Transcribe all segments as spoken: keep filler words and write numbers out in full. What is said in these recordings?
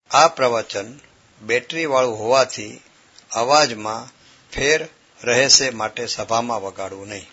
આ પ્રવચન બેટરી વાળું હોવાથી અવાજમાં ફેર રહેશે, માટે સભામાં વગાડવું નહીં.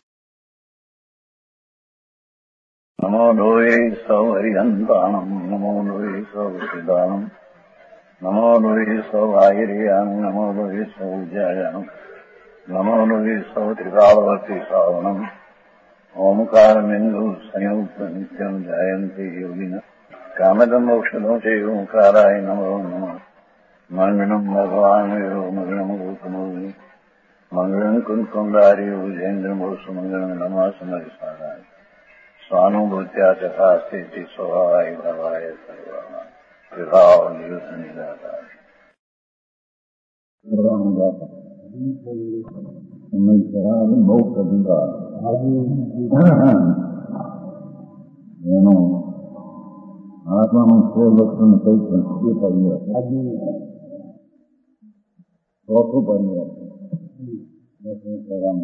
નમો લોહી સૌ હરિહંતાણમ, નમો લોહી સૌ સિદ્ધાણમ, નમો લોહી સૌ આહિર્યામ, નમો લોહી સૌ જયામ, નમો લોહી સૌ ત્રિકાળવતી સાવનમ, ઓમકાર બિંદુ સંયુક્ત નિત્યમ જયંતિ યોગિન કામદમ મોક્ષદો છે ઓંકારાય નમો નમઃ. મંગળમ ભગવાન વિરો મંગળમ ગોતમોહિ મંગળમ કુંકુંડારી ઉજેન્દ્રમોષ મંગળમ નમઃ સમરિસારાય સ્વાનુભૂત્યા તથા સ્થિતિ સ્વભાવાય ભવાય સર્વા વિભાવ નિયુત નિરાકાર. બહુ અધિકાર એનો આત્માનું સ્વ લક્ષણ કઈ પણ એ પરિવર્તન ચોથું પરિવર્તન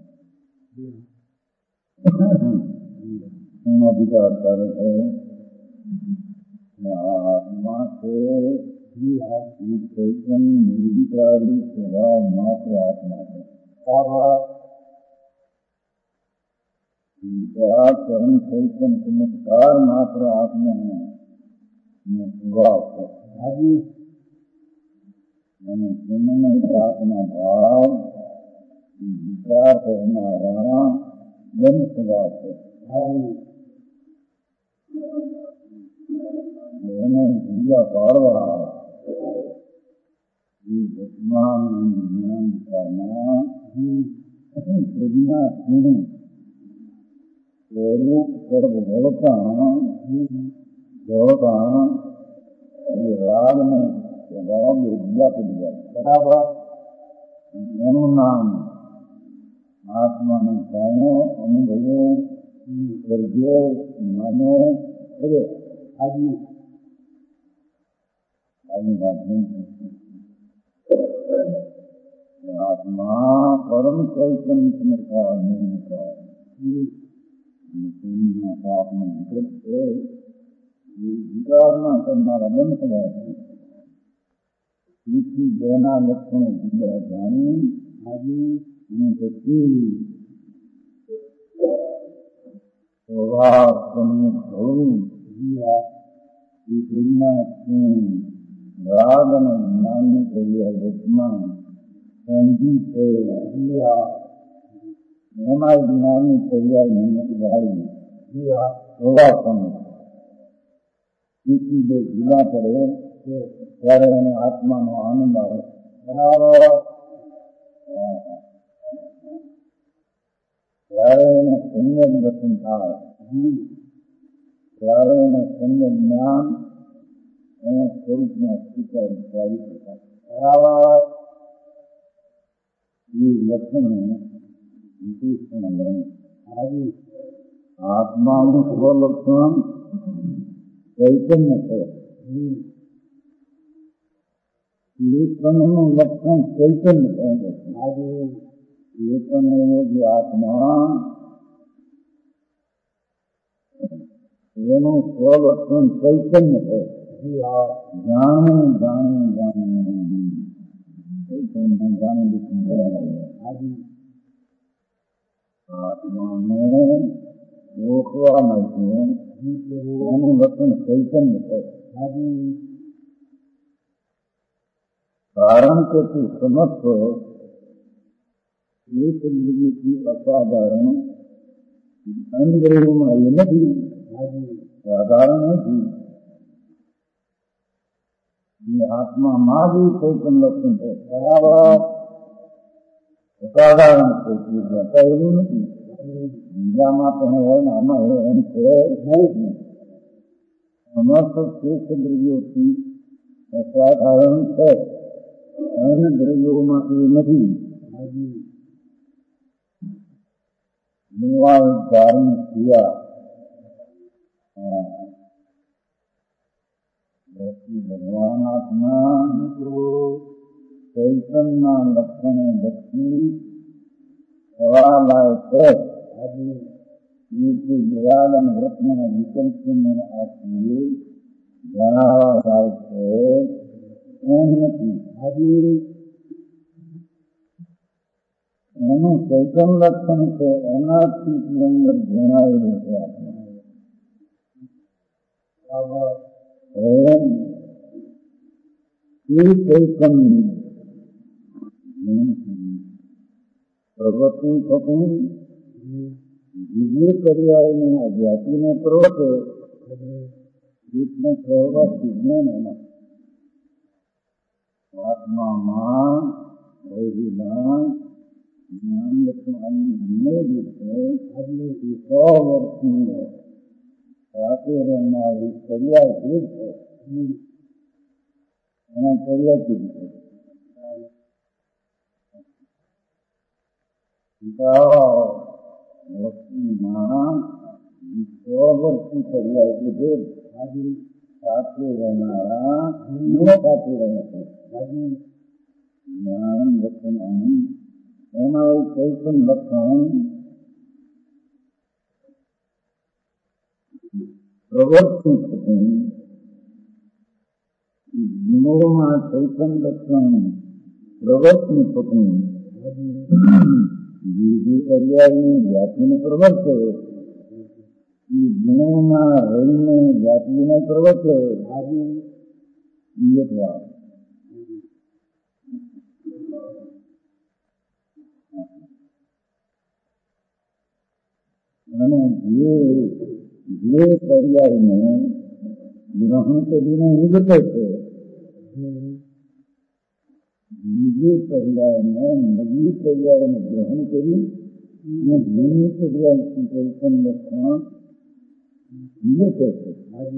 અધિકાર કરે છે આત્મા છે ચૈતન નિર્વિકારી સ્વભાવ માત્ર આત્મા છે. કર્મ ચૈતન ચમત્કાર માત્ર આત્મા સ્વભાવ છે. અને તેમને પ્રાર્થના ભાવ વિચાર કરનારા જન સ્વભાવ છે. એને પૂજા પાડવા જ્ઞાન વિચારમાં પ્રજ્ઞા પૂરી સ્વરૂપ સર્વ ભવતા ભવતા એ રાગને સ્વભાવ વિદ્યાપી જાય. બરાબર. એનું નામ આત્માનો જાણો, અનુભવો, કરજો, માનો. અરે આજની આજની માધ્યમ આત્મા પરમ ચૈતન્ય ચમત્કાર નિર્વિકાર વિકારના કરનારા બંધ થયા છે. તેથી બેના લક્ષણો જુદા જાણી આવી અને પછી સ્વભાવ સંયુક્ત થવું એ પ્રજ્ઞા રાગ અને જ્ઞાનની ક્રિયા વચમાં સમજી છે. એમાં જ્ઞાનની ક્રિયા મહેનત ગાળી સ્વભાવ સંયુક્ત તેથી બે જુદા પડે ત્યારે એને આત્માનો આનંદ આવે. બરાબર. ત્યારે એને સમ્યક દર્શન થાય, ત્યારે એને સમ્યક જ્ઞાન એને સ્વરૂપમાં સ્વીકારી ચાલી શકાય. બરાબર. એ લક્ષણ વિશેષણ ગણે. આત્માનું સ્વલક્ષણ ચૈતન્ય છે. લેખનનું લક્ષણ ચૈતન્ય કહે છે. લેખન જે આત્મા એનું સ્વલક્ષણ ચૈતન્ય છે. જાણવું જાણવું જાણવું ચૈતન્ય જાણી આત્માને ઓળખવા માટે એનું લક્ષણ ચૈતન્ય છે. કારણ કે તે સમસ્ત એક નિર્મિતિ અસાધારણ અન્યમાં એ નથી, સાધારણ નથી. એ આત્મામાં જ ચૈતન્ય લક્ષણ છે. બરાબર. અસાધારણ છે એવું નથી. બીજામાં પણ હોય ને આમાં હોય એમ છે નહીં. સમસ્ત શ્રેષ્ઠ દ્રવ્યોથી અસાધારણ છે. અન્ય દ્રવ્યોમાં એ નથી. ધારણ ક્રિયા ભગવાન આત્મા ચૈતનના લક્ષણો ભક્તિ થવા લાયક છે. વિરાગ અને વ્રતના વિકલ્પને આપી જણાવવા લાયક છે. નહીં નથી. એનું ચૈતન્ય લક્ષણ છે, એનાથી અંદર જણાવેલું છે. એ ચૈતન્ય પ્રગતિ થતું બીજી પર્યાયની આ જાતિને પ્રવર્તે રીતને કહેવા વિજ્ઞાન એના આત્મામાં રહેલા જ્ઞાન લક્ષણની વિનોદી છે. આજની સો વર્ષની સાથે રહેનારી પર્યાય છે. એના પર્યાય છે. વસ્તુમાં સો વર્ષની પર્યાય છે. આજે સાથે રહેનારા સાથે રહે છે. જ્ઞાન લક્ષણ એમાં એક ચૈતન લક્ષણ પ્રવર્તન થતું ગુણોમાં ચૈતન લક્ષણ પ્રવર્તન થતું બીજી પર્યાયની જાતિને પ્રવર્તે એ ગુણોમાં રહીને જાતિને પ્રવર્તે. આજે અને જે જે પર્યાયને ગ્રહણ કરીને નિગતે છે, બીજી પર્યાયને નવી પર્યાયને ગ્રહણ કરી અને જૂની પર્યાયથી ચૈતન લક્ષણ નિગતે છે.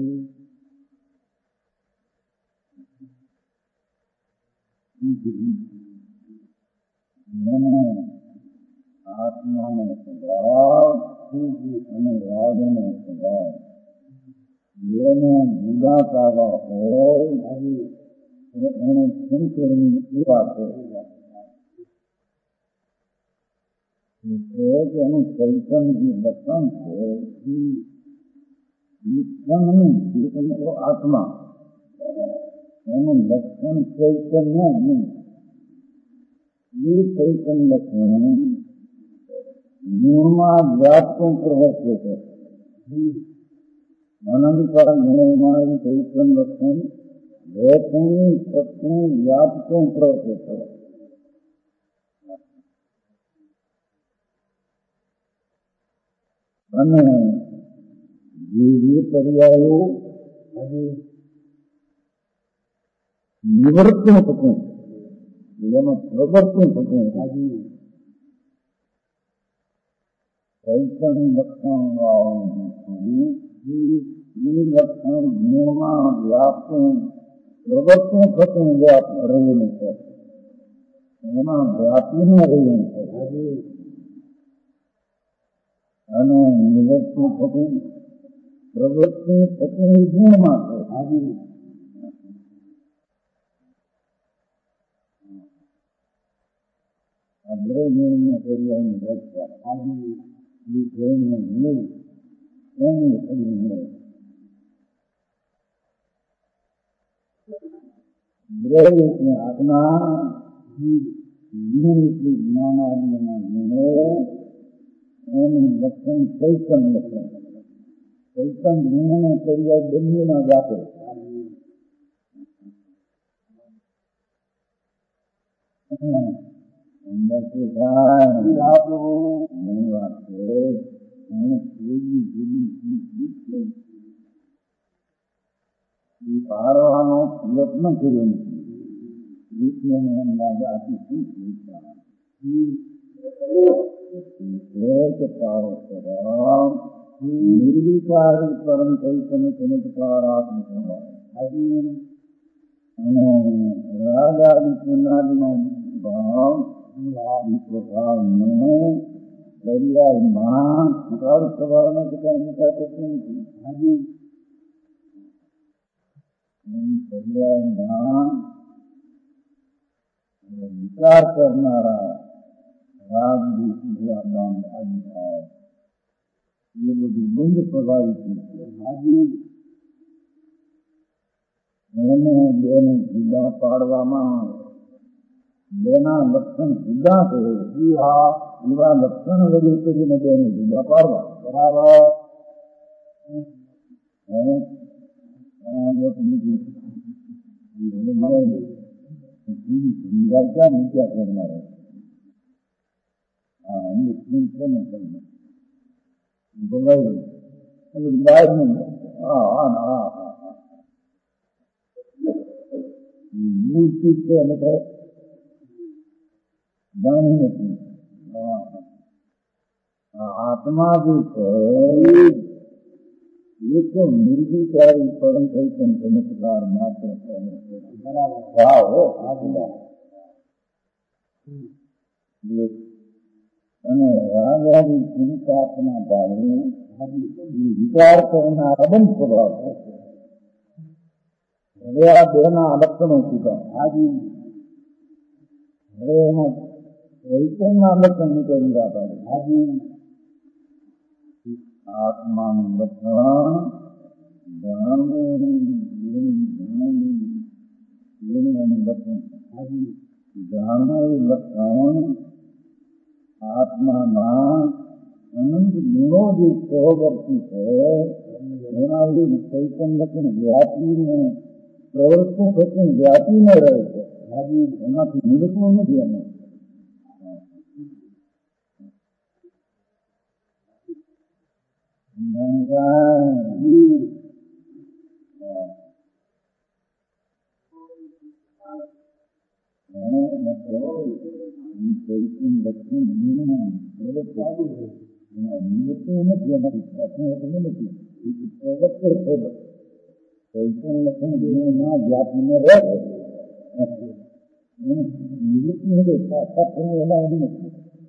આત્માનો સ્વભાવ અને રાગનો સ્વભાવ એને જુદા પાડવા હોય તો એને શંકરની સેવા છે. એનું ચૈતન જે લક્ષણ છે એ આત્મા એનું લક્ષણ ચૈતન્ય નહીં. એ ચૈતન લક્ષણ ગુણમાં વ્યાપતું પ્રવર્તે છે. અનંતકાળ ગુણોમાં ચૈતન લક્ષણ રહેતું સત્તું વ્યાપતું પ્રવર્તે છે. અને જે જે પર્યાયો નિવૃત્તું થતું એમાં પ્રવર્તન થતું ચૈતન લક્ષણ લક્ષણ ગુણોમાં વ્યાપતું પ્રવર્તન થતું વ્યાપ રહેલું છે. એમાં વ્યાપીને રહેલું છે. અને નિવૃત્તું થતું પ્રવૃત્તિ થતું ગુણમાં છે. અગ્રજોની પર્યાયની વ્યાખ્યા આવી એ જોઈને મળે એની પડી મળે. બ્રહ્મની આજ્ઞા નિયમિત જ્ઞાનાદિના ગુણો એનું લક્ષણ ચૈતન લક્ષણ. ચૈતન ગુણોને પર્યાય બંનેમાં વ્યાપે. અંદર તો થાય ઘણી વાત છે. એને જુદી જુદી એ પારવાનો પ્રયત્ન કર્યો નથી. અંદાજ આપી શું પારો સ્વભાવ નિર્વિકારી પરમ ચૈતન્ય ચમત્કારાત્મક અને રાગ આદિ પુનાદિનો ભાવ પ્રભાવને પર્યાયમાં સ્વીકાર કરવાના કેટલા મોટા થતું નથી. પર્યાયમાં વિચાર કરનારા રાગ આદિ ભાવ એ બધું બંધ પ્રભાવિત છે. એને બેને જુદા પાડવામાં બેના લક્ષણ જુદા છે. આ એવા લક્ષણ રજૂ કરીને બેને જુદા પાડવા. બરાબર. ક્યાં નીચા કરનાર હા મુસ્લિમ છે ને બોલાય હા હા હા હા મૂર્તિ છે અને તો જાણી નથી. આત્મા જે છે એ તો નિર્વિચારી પરમ ચૈતન ચમત્કાર માત્ર ભાવ અને રાજાની ચિંતાના ભાવે વિચાર કરનાર અબંધ સ્વભાવ છે. હવે આ બેના લક્ષણો કીધા. હાજી હવે એમાં ચૈતનના લક્ષણ નીકળી વાત આવે. હાજી આત્માનું લક્ષણ જાણવું લક્ષણ જાણવું લક્ષણ આત્માના અનંત ગુણો જે સહવર્તી છે એના લીધે ચૈતન લક્ષણ વ્યાપીને પ્રવૃત્તિ થતું વ્યાપીને રહે છે. હાજી એમાંથી નિવૃત્તું નથી. અમે ચૈતન લક્ષણ નિવૃત્તું નથી. એનાથી નથી પ્રવૃત્તિ છે. ચૈતન લક્ષણ ગુણોમાં વ્યાપીને રહે છે. નિવૃત્તિ નથી. સાક્ષાત એના એવી નથી.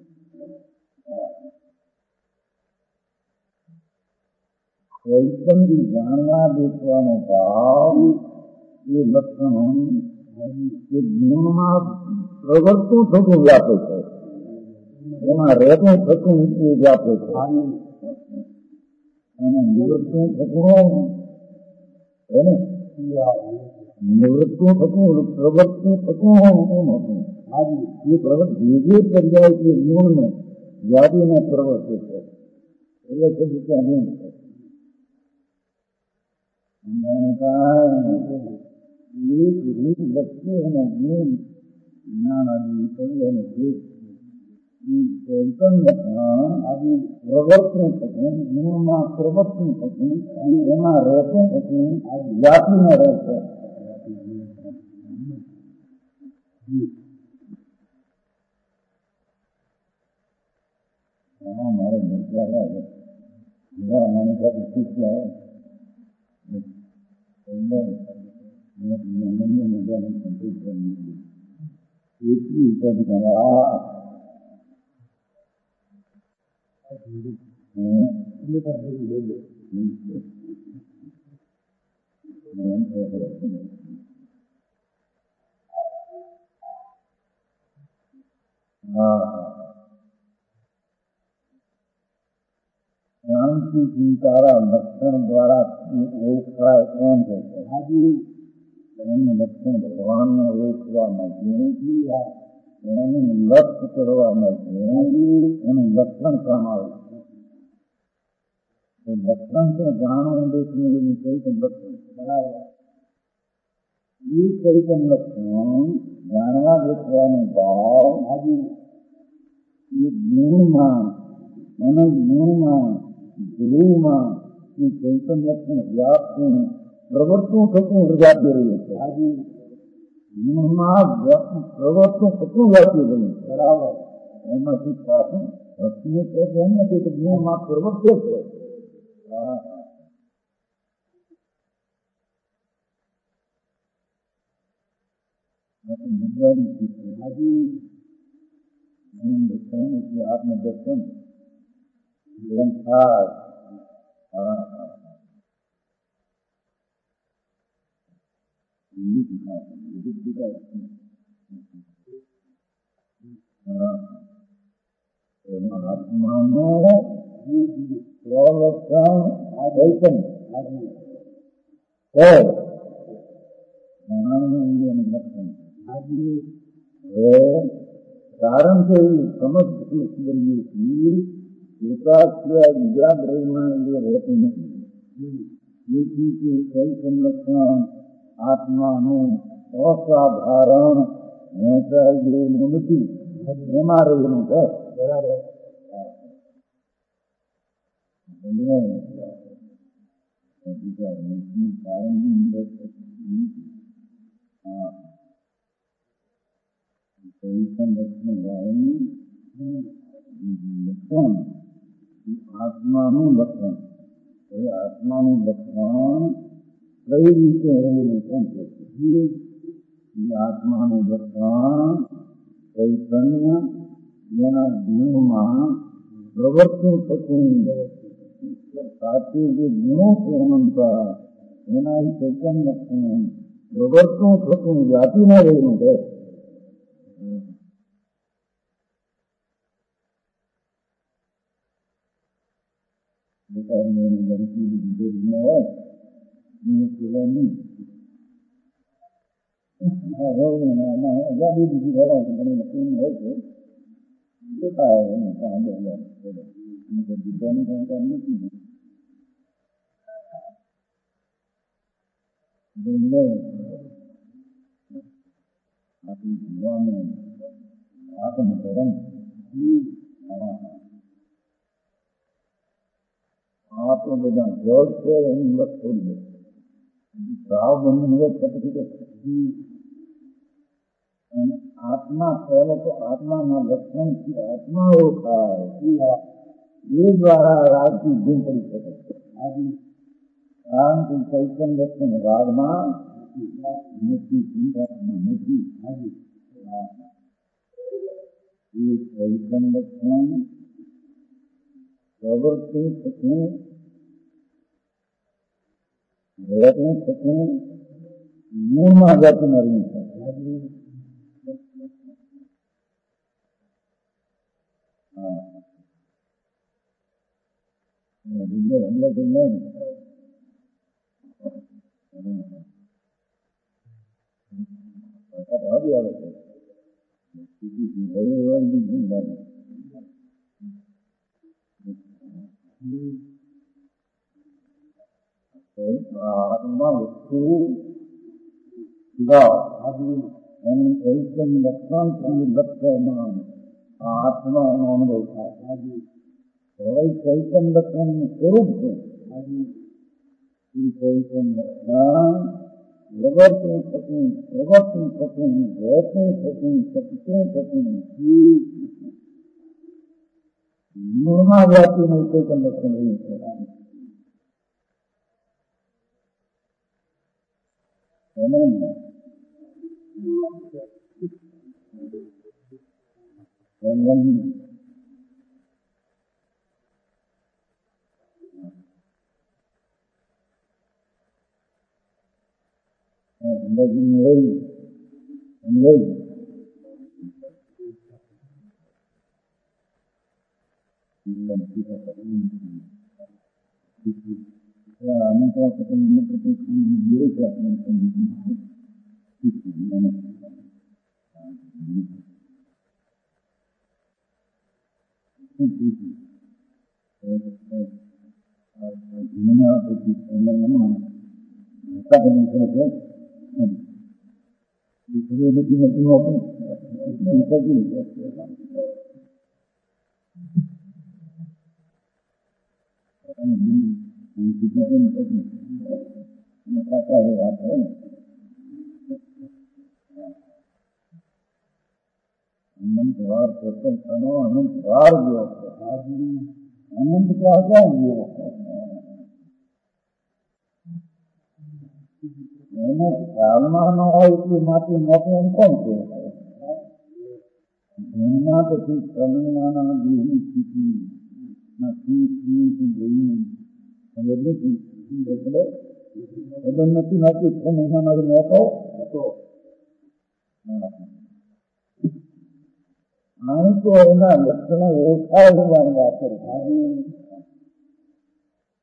ચૈતનથી જાણવા દેખવાનો ભાવ એ લક્ષણ એ ગુણમાં પ્રવર્તું થતું વ્યાપે છે. એમાં રહેતું થતું એ વ્યાપે છે. અને નિવૃત્તું થતું એને નિવૃત્તું થતું પ્રવર્તું થતું એમ હતું. એ પ્રવૃત્તિ જે પર્યાય એ ગુણને વ્યાપીને પ્રવર્તે છે. એટલે કદી ત્યાં નહીં છે. એક રૂપ વસ્તુ અને ગુણ જ્ઞાન આદિ કરીને ચૈતન આદિ પ્રવર્તન થતું ગુણમાં પ્રવર્તન થતું એમાં રહેતું થતું વ્યાપીને રહેશે. હા મારે મોકલા લાગે મને સાથે શીખ્યા એટલી ઉપાધિ કરે. આ શાંતિથી તારા લક્ષણ દ્વારા ઓળખાય એમ છે. એનું લક્ષણ ભગવાનને ઓળખવા માટે એનું લક્ષ્ય કરવા માટે એનું લક્ષણ કામ આવે છે. લક્ષણ તો જાણવું દેખવું એનું ચૈતન લક્ષણ બરાબર. એ ચૈતન લક્ષણ જાણવા દેખવાનો ભાવ એ ગુણમાં અને ગુણમાં ધ્રુવમાં એ ચૈતન લક્ષણ વ્યાપતું પ્રવર્તું થતું વ્યાપી રહ્યું છે. ગુણમાં પ્રવર્તું થતું વ્યાપી રહ્યું છે. બરાબર. એમાંથી પાછું હસ્તી છે એમ નથી કે ગુણમાં પ્રવર્તે છે. આત્મદર્શન થાય. આત્માનો પ્રવર્તન ચૈતન છે કારણ કે સમજ કરીએ છીએ વિકાસ સિવાય બીજા દ્રવ્યમાં એ રહેતું નથી. જેથી કે કઈ સંરક્ષણ આત્માનું અસાધારણ વહેંચાઈ ગયેલું નથી, એમાં રહેલું છે. બરાબર. લક્ષણ આત્માનું લક્ષણ એ આત્માનું લક્ષણ કઈ રીતે રહેલું છે? આત્માનું લક્ષણ ચૈતન્ય જેના ગુણમાં પ્રવર્તન થતું સાથે જે ગુણો છે અનંતા એના ચૈતન્ય લક્ષણ પ્રવર્તન થતું જાતિને રહેલું છે. આપણે બધા જળ છે એની વાત છોડીએ, ભાવ બની પછી અને આત્મા પહેલો તો આત્માના લક્ષણથી આત્મા ઓળખાય એ દ્વારા રાગથી ગુમ પડી શકે છે. કારણ કે ચૈતન્ય લક્ષણ રાગમાં નથી, નથી. એ ચૈતન્ય લક્ષણ પ્રવૃત્તિ થતું પ્રયત્ન થતું મૂળમાં જાતિ મારી છે. આવે છે આત્મા વસ્તુ એનું ચૈતન્ય લક્ષણ લક્ષણ આત્માનો અનુભવ થાય. હવે ચૈતન્ય લક્ષણનું સ્વરૂપ છે. ચૈતન્ય લક્ષણ પ્રવર્તન થતું પ્રવર્તન થતું રહેતું થતું સત્ય થતું મૂળમાં જાતિનું ચૈતન્ય લક્ષણ રહ્યું છે. અનંત વાર પોતાનો અનંત વાર ગયો છે. અનંત ક્યાં ગયો એને ખ્યાલમાં ન હોય એટલી માટી મોટું એમ કોણ છે? એના પછી પ્રમેયના દેહની સ્થિતિ નથી નાખી પ્રમેયના મોટો હતો. અહીં તો એના લક્ષણો ઓળખાય હોવાની વાત કરે.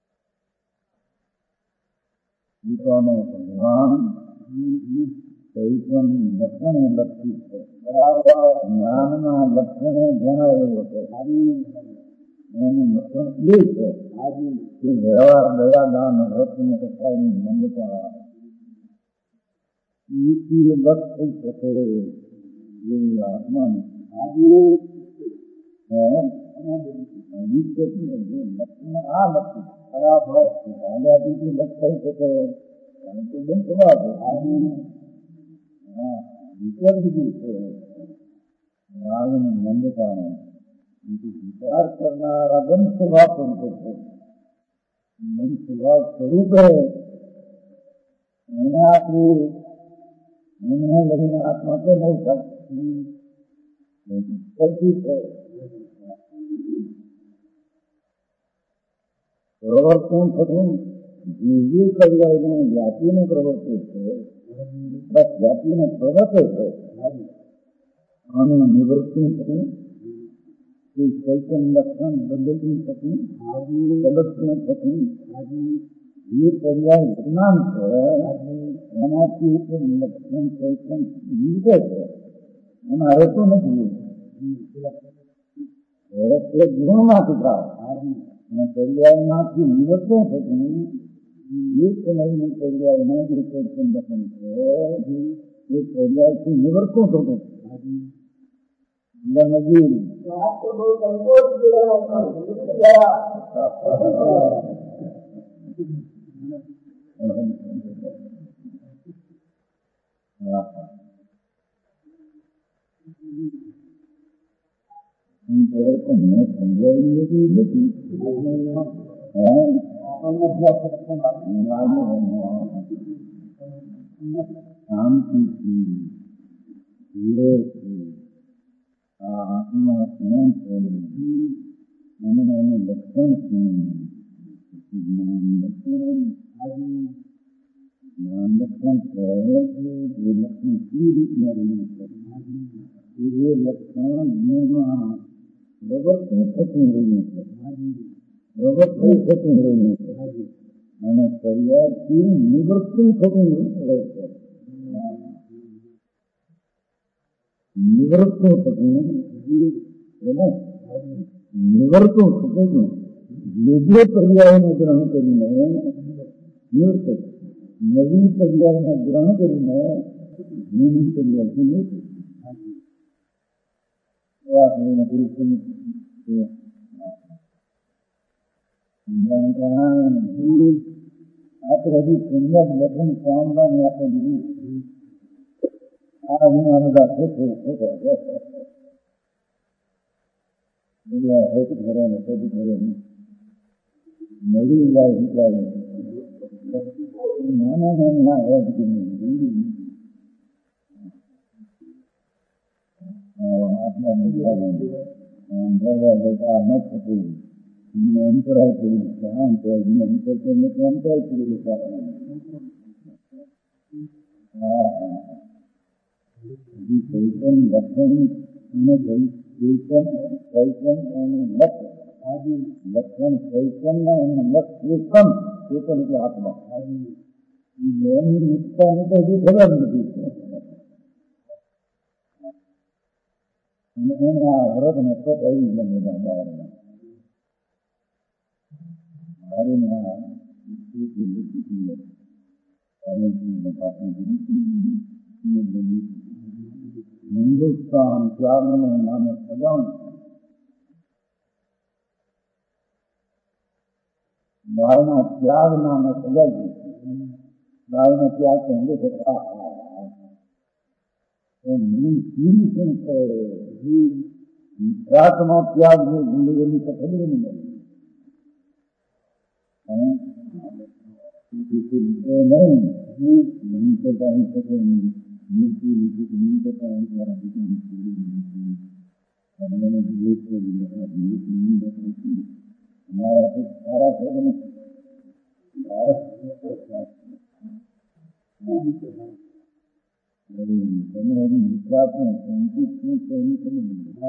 ભગવાન ચૈતન્ય ચૈતન લક્ષણે લક્ષી છે. બરાબર જ્ઞાનના લક્ષણે જણાવેલું છે. એનું લક્ષણ એ છે કે વ્યવહાર દયા દાન વ્રતને કસાયની મંદતા ઈ બસ થઈ શકે એવું આત્માનું લક્ષણ આ લક્ષણ બરાબર આઝાદીથી બસ થઈ શકે પરંતુ બંધ થવા દે. હા વિચાર બીજું છે રાગની મંદતાનો વિચાર કરનારા બંધ સ્વભાવ સ્વરૂપે છે. બંધ સ્વભાવ સ્વરૂપે એને આટલું એને લઈને આત્મા તો નહીં કરતી છે. પ્રવર્તન થતું જે કલ્યાણને જાતિને પ્રવર્તે છે બસ જાતિને પ્રવર્તે છે અને નિવૃત્તિ થતી ચૈતન લક્ષણ બદલતી થતી પ્રદક્ષિણ થતી જે પર્યાય વિજ્ઞાન છે એનાથી લક્ષણ ચૈતન જીવે છે એમાં રહેતું નથી. એ ગુણમાંથી થાય અને પર્યાયમાંથી નિવૃત્તિ થતી એક સમયની પર્યાયમાં જે ચૈતન લક્ષણ છે એ પર્યાયથી નિવૃત્તિ થતું નજીર સમજાવી નથી. શાંતિથી આ આત્મા સ્નેહ છે અને એનું લક્ષણ છે જ્ઞાન લક્ષણ. જ્ઞાન લક્ષણ છે એ લક્ષણ કઈ રીતના રહ્યું છે એ લક્ષણ જ્ઞાનમાં પ્રવૃત્તિ થતું રહ્યું છે પ્રવૃત્તિ થતું રહ્યું છે અને પર્યાયથી નિવૃત્તિ થતું રહે છે. નિવૃત્તિ થતું નિવૃત્તિ થતું યોગ્ય પર્યાયને ગ્રહણ કરીને નિવૃત્ત નવી પર્યાયને ગ્રહણ કરીને નવી પર્યાયથી નિવૃત્ત આપણે હજી સુંદર લગ્ન કામવાની આપણે દીધી આ હું બધા ખોટું ખોટું ઘરે ને ખોટું ઘરે મળી જાય વિચારે માને ના આપણા ભરવા જતા ન થતું અંતરાય કર્યું આમ અંતર અંતરાય કર્યું. ચૈતન લક્ષણ અને ચૈતન ચૈતન એનું લક્ષ લક્ષણ ચૈતન એનું લક્ષ ચેતન ચેતન એટલે આત્મા એની રીતતાની તો હજી ખબર નથી. અને એને આ વ્રત ને તો આવી ગયા બધા બહારના મારીને આ હિન્દુસ્તાન ત્યાગને નામે સજાણ બહારના ત્યાગ નામે સજાઈ ગયું. બહારનો ત્યાગ તો હિન્દુ રાતનો ત્યાગ જિંદગીની તો ખબર નહીં નહીં પોતા શકે મૃત્યુ નહીં પોતા અમારા સારા છે ને તમે એની વિશ્વાસને સંકિત શું છે એની ખબર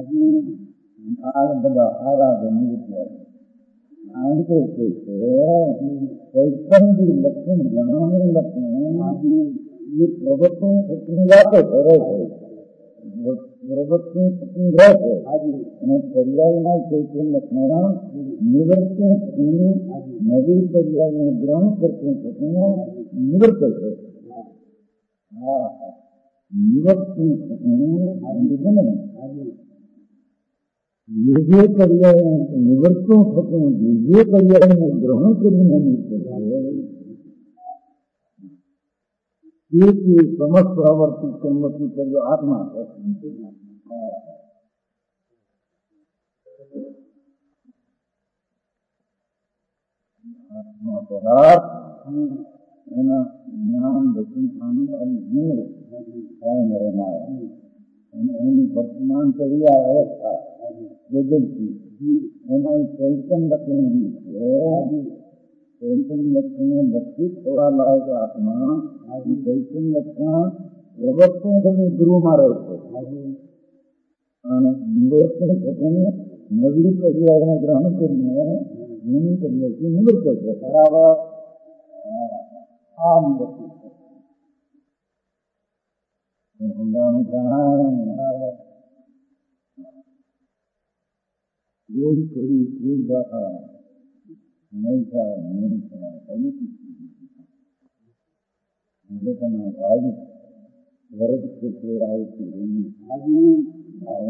આ બધા સારા ગમે આંતરે છે ચૈતન્ય લક્ષણ જ્ઞાનનું લક્ષણ ये प्रवृत्ति अपनी वाते करे છે પ્રવૃત્તિ अपनी રહે છે અને પર્યાયના ચૈતન્ય સ્મરણ નિવૃત્તિ નવી પર્યાયને ગ્રહણ કરતું થતું નિવૃત્ત છે. હા નિવૃત્તિ નિગમન જે જે પર્યાય નિવૃત્તું થતું જે જે પર્યાયને ગ્રહણ કરીને નિવૃત્ત છે એ સમસ્ત પ્રવર્તિત સંમતિ કર્યો આત્મા છે. આત્મા પદાર્થ એના જ્ઞાન દર્શન આનંદ અને જીવ કાયમ રહેનાર અને એની વર્તમાન ક્રિયા અવસ્થા બદલતી એમાં ચૈતન લક્ષણ છે. ચૈતન લક્ષણ લક્ષિત થવા લાયક આત્મા ચૈતન લક્ષણ પ્રવર્તન થઈને ગુરુમાં રહે છે અને નિવૃત્તિ થઈને નવી ક્રિયાને ગ્રહણ કરીને જૂની ક્રિયાથી નિવૃત્ત છે. બરાબર આ નિવૃત્તિ કોઈ કરી કોઈ દાખા નૈસા નૈસા અનિતા ભાગ વર્ગ ક્ષેત્રે આવતી રહી ભાવ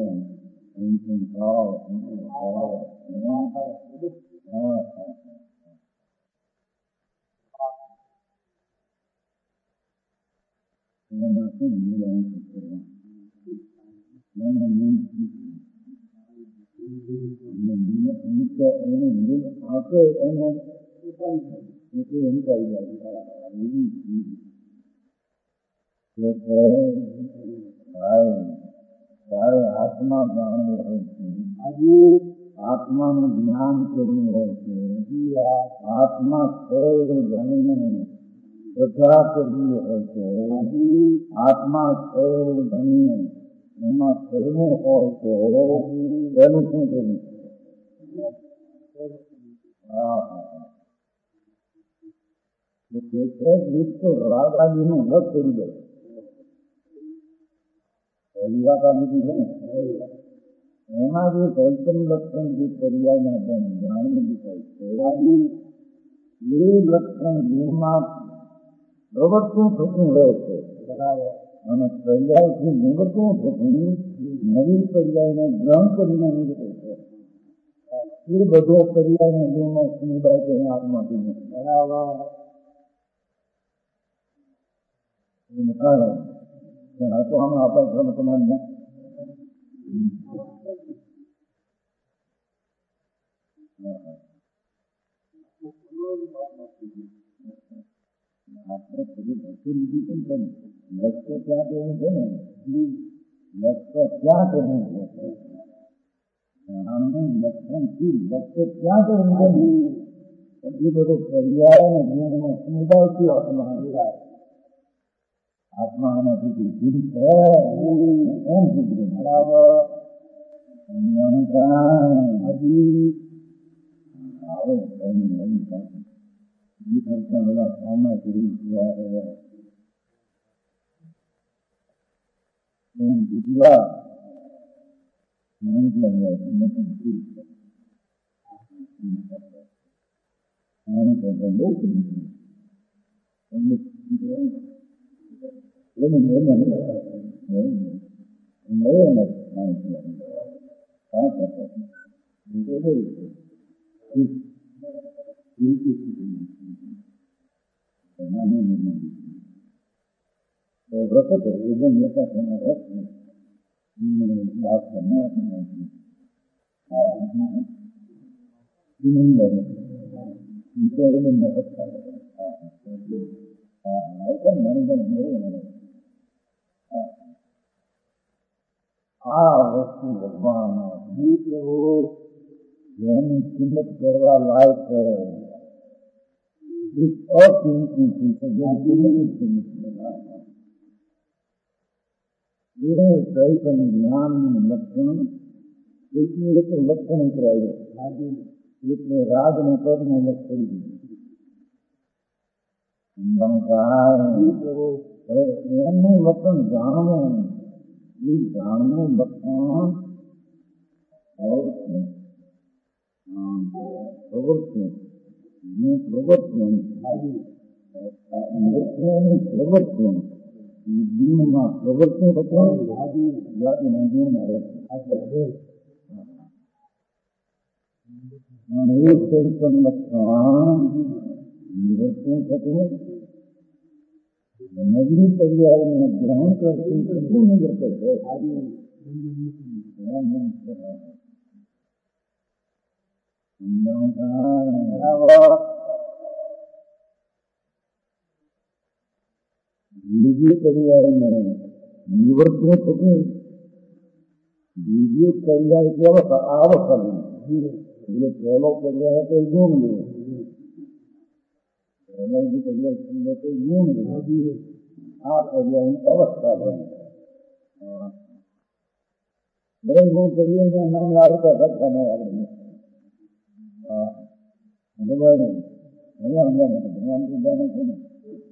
ત્યારે આત્મા જાણવું હોય છે. આત્માનું જ્ઞાન કરવું હોય છે. આત્મા સર્વ જાણીને પ્રજા કરવી હોય છે. આત્મા સર્વ જાણીને એમાં કરવું હોય છે. એનું શું કરવું? હા તો રાગાજીનું લગ કરી જાય. પહેલી વાત આ બીજી છે ને એમાં જે ચૈતન લક્ષણ જે પર્યાયના ધન જાણી દેખાય છે એ લક્ષણ જીવમાં પ્રવર્તન થતું રહે છે અને પર્યાયથી નિવૃત્તું થતું નવી પર્યાયને ગ્રહણ કરીને નિવૃત્ત છે. એ બધો પર્યાયના જીવનો સમુદાય છે આત્માથી બરાબર આ તો આમાં આપણા ધર્મ સમાજને આપણે બધી વસ્તુ લીધી છે ને લક્ષ્ય ક્યાં કરવું છે ને લક્ષ્ય ક્યાં કરવું છે આનું લક્ષણથી લક્ષ્ય ક્યાં કરવું છે એ બધો પર્યાય અને જીવનનો સમુદાયથી આત્મા આત્મા એનાથી જુદી છે એમ જુદી બરાબર હજી આવે એની નવી પાસે એ કરતા બધા સામા કરી એમ ગુજરાત આને કરતા બહુ કરી એને મેળવે મેળવે વ્રત એકદમ મોટા થના વ્રત લાભ કરનાર આ વસ્તુ ભગવાન જેની કિંમત કરવા લાયક છે અકિંમતી છે એ ચૈતન જ્ઞાનનું લક્ષણ એટલું એટલું લક્ષણ ઉતરાયું એટલે રાગને પદનું લક્ષણ એનું વતન જાણવું, એ જાણવું વતન પ્રવૃત્તિ પ્રવૃત્તિ નૃત્યની પ્રવૃત્તિ દિનમાં પ્રવૃત્તિ વતન જાતિ મંદિરમાં રહે એક ચરિત્ર લક્ષણ નિવૃત્તિ થતું નગરી પર્યાવરણને ગ્રહણ કરતું કેટલું નિવૃત્ત છે. બીજી પર્યાયને નિવૃત્ત થતું બીજી પર્યાય કેવો આવસલ એટલે પહેલો પર્યાય તો ગુણ લેવો પહેલા જે પર્યાય સમજો તો ગુણ લેવો આ પર્યાયની અવસ્થા બને દરેક ગુણ પર્યાયના નામ આવતા કરતા ન આવડે ભગવાન ભગવાન ભગવાન તો જાણે છે ને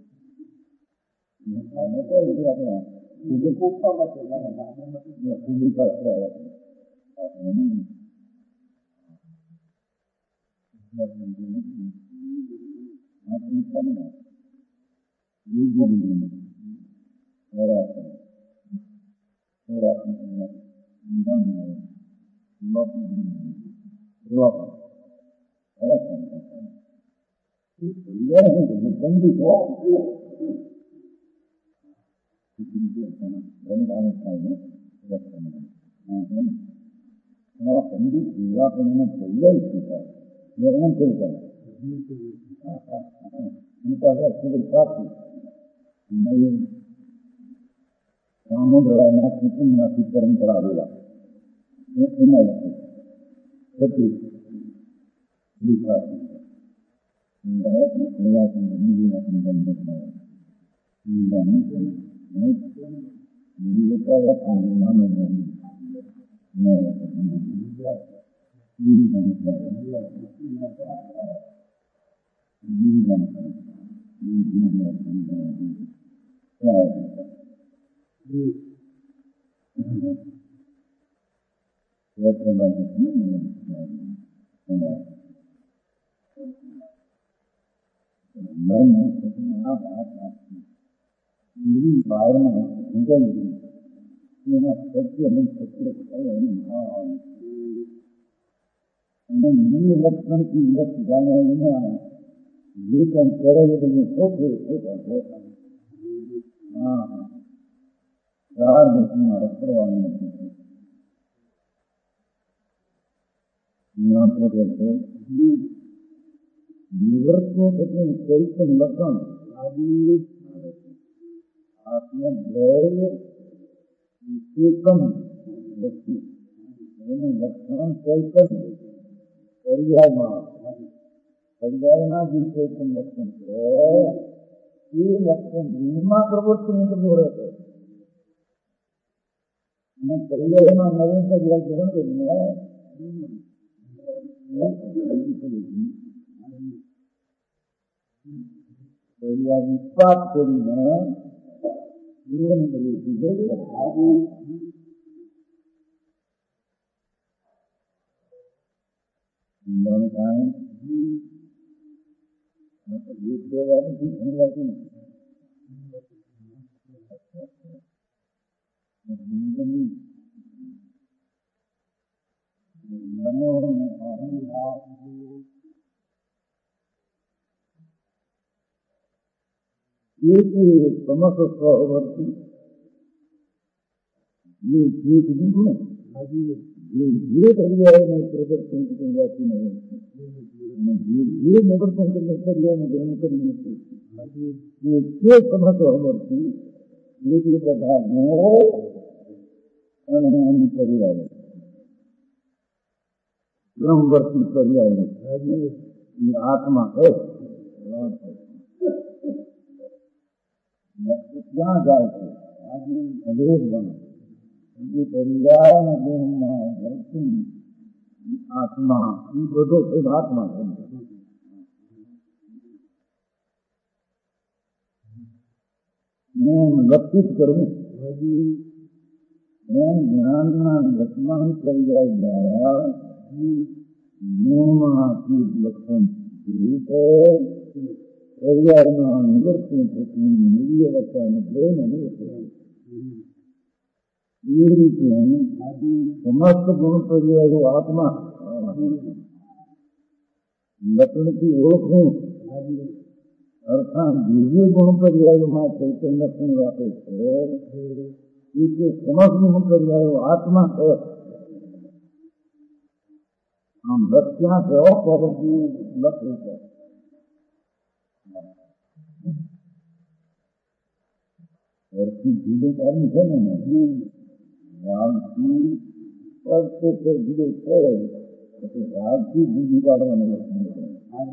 પંડિત જીવા કરીને પર્યાય શીખા એમ કરી જાય સામુદ્રાના કુટુંબમાંથી પરંપરા આવેલા એના હતી શીખા એના સત્ય અને સત્ય અને મૂળ લક્ષણથી લક્ષ જાણે એના જે પણ કરે એ બધું શોધે હા ચાર દેશમાં રખડવાનું નથી નિવૃત્તો પછી ચૈતન લક્ષણ આત્મદ્રય એકમ વસ્તુ એનું લક્ષણ ચૈતન પર્યાયમાં પર્યાયના જે ચૈતન લક્ષણ છે એ લક્ષણ ગૃહમાં પ્રવૃત્તિની જોડે છે અને પર્યાયમાં નવીન પર્યાય ગ્રહણ કરીને પર્યાય નિષ્પાત કરીને ગૃહની પ્રવૃત્તિ જોઈએ સમસ્ત સ્વવર્તી ये जीत बिंदु है ये धीरे पर्याय में प्रवर्तन की जाती नहीं धीरे धीरे निवर्तन करने पर्याय में ग्रहण करने से ये के समस्त अवर्ती एक पदार्थ अनहनी पर्याय ब्रह्मवर्ती पर्याय ये आत्मा है क्या जाए थे अंग्रेज बना ये पर्याय में आत्मा ये બધો આત્મા એમ લક્ષિત કરવું એમ ધ્યાનના લક્ષમાં થઈ જાય દ્વારા નિયમમાંથી લક્ષણ રૂપે પરિવારમાં નિવર્તન થતું નિર્યવતાને પ્રેમ અને એ રીતે સમસ્ત ગુણ પર્યાયો આત્મા લક્ષણથી ઓળખવું અર્થાત જે જે ગુણ પર્યાયોમાં ચૈતન્ય લક્ષણ આપે છે એ જે સમસ્ત ગુણ પર્યાયો આત્મા છે. આમ લક્ષ્યા કેવો પહોંચી લખ્યું છે વર્ષી જુદું કામ છે ને રાગથી પ્રત્યેક જુદું છે પછી રાગથી જુદું કાઢવાનું લક્ષણ છે.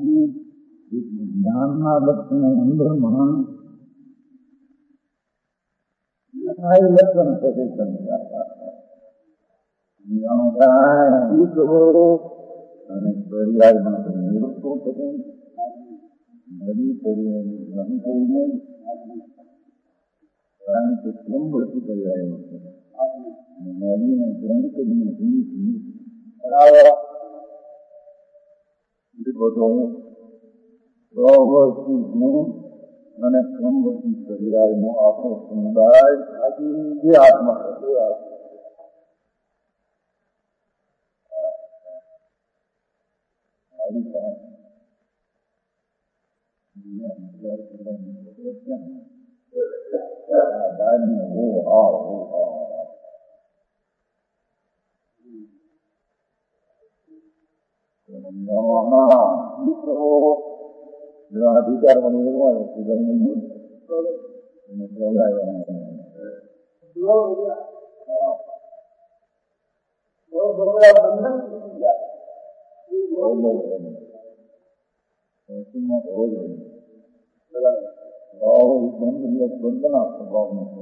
જ્ઞાનના લક્ષણ અંદરમાં લક્ષણ છે અને પરિવારમાં નિવૃત્તો થતું નદી પરિવાર થઈને કારણ કે ક્રમ વળતી પર્યાયો છે નદીને ક્રમ કરીને બરાબર એ બધો સ્વવર્તી ગુણ અને ક્રમવર્તી પર્યાયનો આખો સમુદાય જે આત્મા થતો અધિકાર મને એવો આવે છે બંધના સ્વભાવ નથી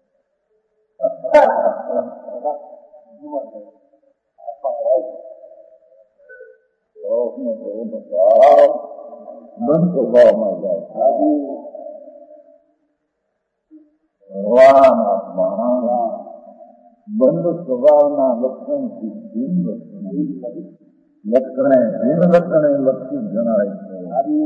બંધ સ્વભાવમાં જાય ભગવાન આત્મા બંધ સ્વભાવના લક્ષણથી ભિન્ન લક્ષણે ભિન્ન લક્ષણે લક્ષિત જણાય છે.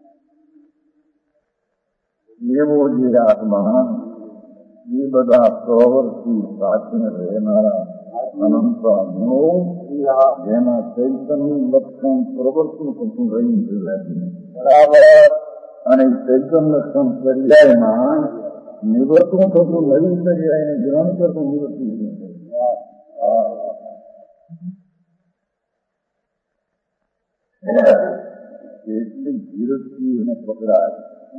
એવો જે આત્મા એ બધા પ્રવૃત્તિ સાચીને રહેનારા અનંત ગુણો જેના ચૈતન્યનું લક્ષણ પ્રવર્તન કરતું રહ્યું છે બરાબર અને ચૈતન્ય લક્ષણ પર્યાયમાં નિવર્તન થતું નવી પર્યાયને ગ્રહણ કરતું નિવૃત્તિ એટલી ધીરજથી એને પકડાય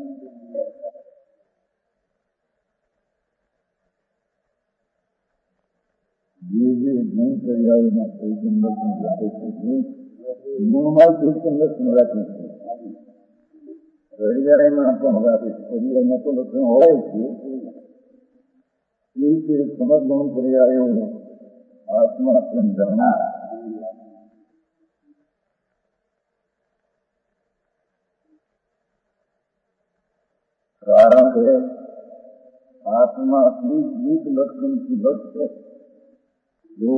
જે જે ગુણ પર્યાયોમાં ચૈતન્ય લક્ષણ રાખે છે ગુણમાં ચૈતન્ય લક્ષણ રાખે છે પર્યાયમાં પણ રાખે છે પર્યાયમાં તો લક્ષણ હોય છે એ રીતે સમજ ગુણ પર્યાયો આત્મા સમજણા કારણ કે આત્મા સ્વીક લક્ષણથી બચશે જો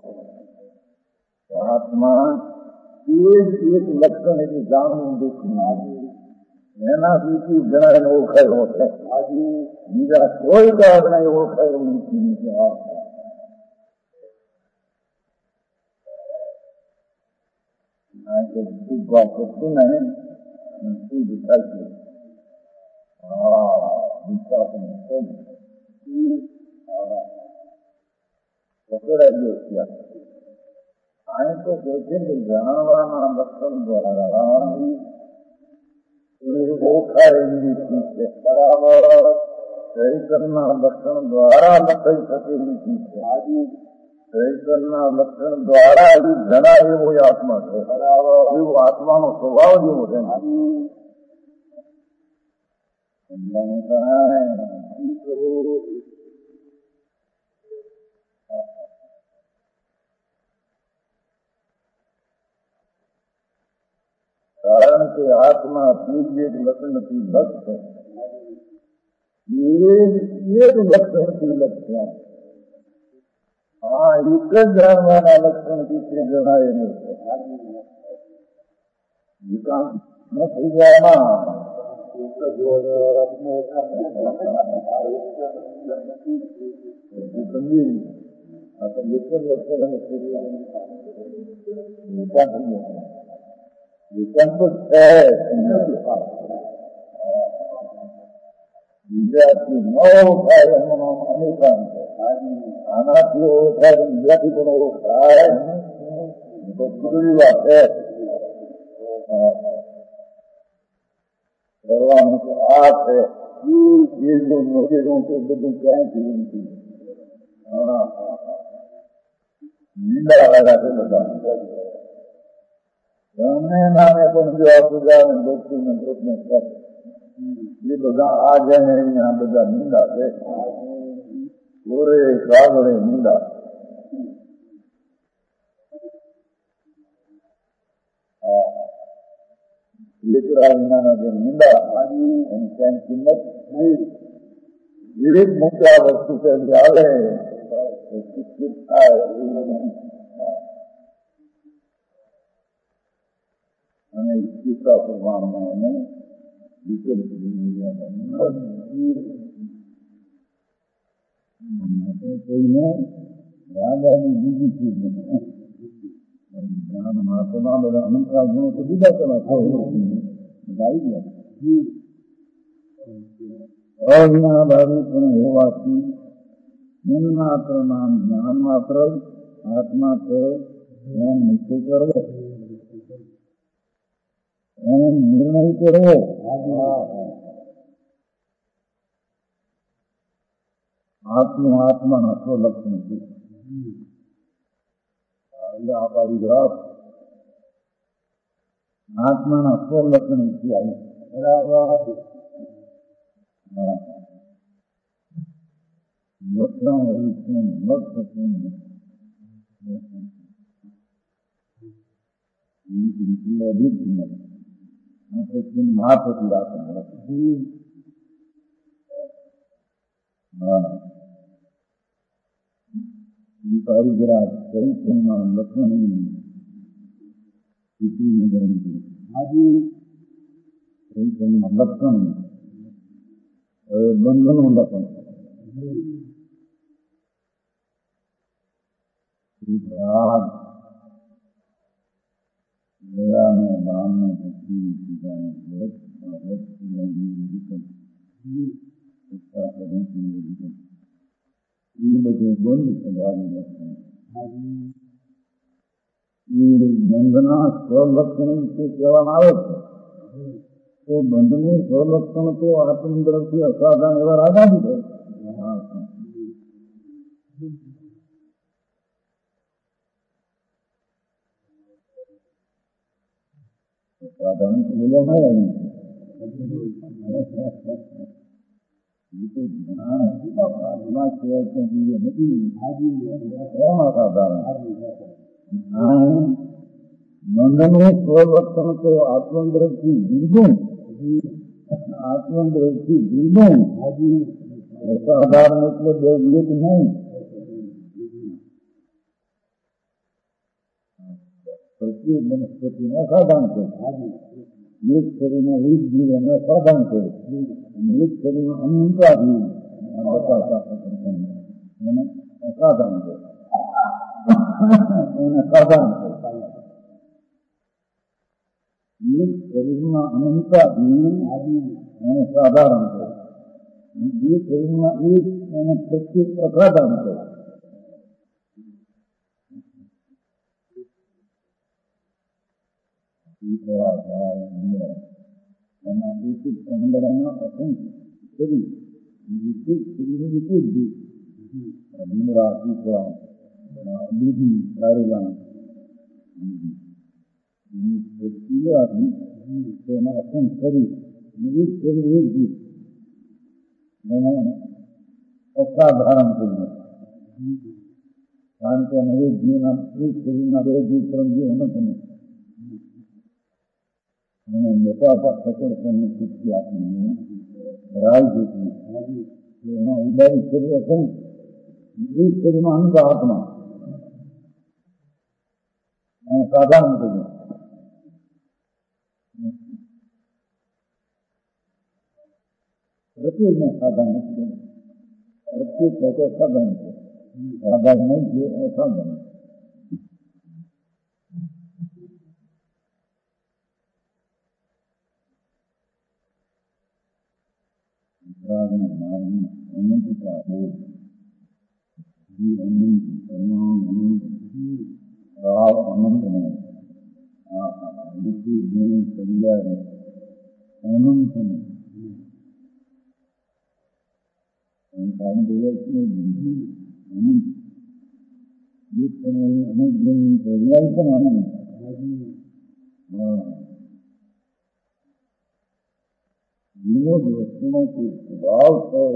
આત્મા એ જ એક લક્ષણ એટલે જાણવું દેખવું એનાથી જણાવીને ઓળખાયો છે બીજા કોઈ કારણે ઓળખાયો નથી. વાત કરતું ને શું દેખાય છે હા વિશ્વાસ પકડાઈ ગયો ત્યાં અહીં તો કહે છે કે જાણવાના લક્ષણ દ્વારા ઓળખાયેલી ચીજ છે બરાબર ચૈતનના લક્ષણ દ્વારા લખાઈ શકેલી ચીજ છે ચૈતનના લક્ષણ દ્વારા એ જણાય એવો આત્મા છે બરાબર એવો આત્માનો સ્વભાવ જેવો છે કારણ કે આત્મા પૂજ્ય લક્ષણથી ભક્ત છે ये ये तो लक्षण की लक्षण हाँ एक जन्माना लक्षण की जनाए न થઈ જાય ના વિદ્યાર્થી ન થાય એનો અનેકાંત આનાથી એવો થાય વિદ્યાર્થી પણ એવો થાય તો ખુલ્લી વાત છે કરવાનું તો આ છે બધું ક્યાંથી નથી નિંદા વાળા છે બધા ગમે નામે પણ જો આ પૂજા અને ભક્તિ ને પ્રશ્ન કરે એ બધા આ જાય અહીંયા બધા નિંદા છે ઓરે કાગળે નિંદા દીકરા વિનાના જે નિંદા એની ક્યાંય કિંમત નહીં વિવિધ મોટા વસ્તુ છે આવે શિક્ષિત થાય અને ચિત્રા પ્રમાણમાં એને કોઈને રાજાની બીજી ચીજ જ્ઞાન મહાત્મા બધા અનંતરા ગુણો તો જુદા જુદા ગાઈ ગયા અજ્ઞાભાવી પણ હોવાથી નિમ્નમાત્ર નામ જ્ઞાન માત્ર આત્મા છે એમ નિશ્ચય કરવો એને નિર્ણય કરવો આત્મા આત્માના સ્વલક્ષણ છે આપણી ગ્રાફ આત્માના સ્વલક્ષણ છે મહાપતિ રાખે પરિગ્રાહ ચૈતન્યમાં લક્ષણ સ્થિતિને ગરમ આજે ચૈતન્યમાં લક્ષણ હવે બંધનું લક્ષણ રાગ દયાને દાનને ભક્તિને પૂજાને એ બધું બંધ થવાનું લક્ષણ એ બંધના સ્વલક્ષણ વિશે કહેવામાં આવે છે તો બંધનું સ્વલક્ષણ તો આત્મદ્રવથી અસાધારણ એવા રાજાની છે સાધારણ તો બોલ્યા ના આવી બંધનું સ્વલક્ષણ તો આત્મદ્રવથી જુદું આત્મદ્રવથી જુદું અસાધારણ એટલે બે વિવેક નહીં પ્રત્યેક વનસ્પતિને અસાધારણ છે એક શરીરમાં એક જીવ એને અસાધારણ છે એક શરીરમાં અનંતા જીવ એને અસાધારણ છે એને સાધારણ છે એક શરીરમાં અનંતા જીવ એને સાધારણ છે બે શરીરમાં એક એને પ્રત્યેક અસાધારણ છે એના એક સંગડામાં અસંખ્ય શરીર વિશેષ શરીરની વિશેષ જીવ ભીમરા પીપળા દૂધી કારેલા તેના અસંખ્ય શરીર એક શરીર એક જીવ એને અસાધારણ કર્યું કારણ કે એક જીવના એક શરીરના બે જીવ ત્રણ જીવ નથી અને મોટા પર સફળતાની શક્તિ આપી राज देती इधर शरीर इस शरीर में अहंका आत्मा साधारण करिए प्रत्येक में साधन है प्रत्येक को साधन है साधन नहीं है साधन अनंत का हो अनंत परमाणु अनंत राव अनंत में क्रिया है अनंत में अनंत विनोद वस्तुओं के स्वभाव पर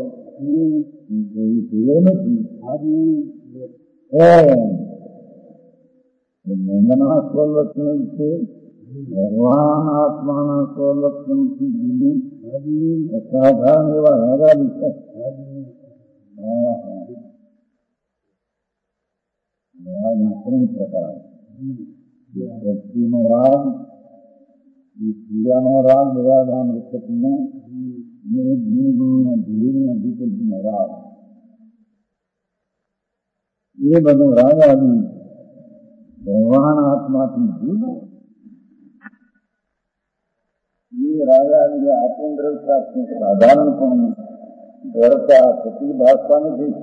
नंदना स्वलक्षण से भगवान आत्मा स्वलक्षण की जुड़ी असाधारण एवं राजा लिखा राजन प्रकार व्यक्ति में राग नो राग निराधान वृत्ति में राग ये बनो राजा भी भगवान आत्मा की जीव ये राजा जी आत्मेंद्र प्राप्ति साधारण डरता सती भाषा में थी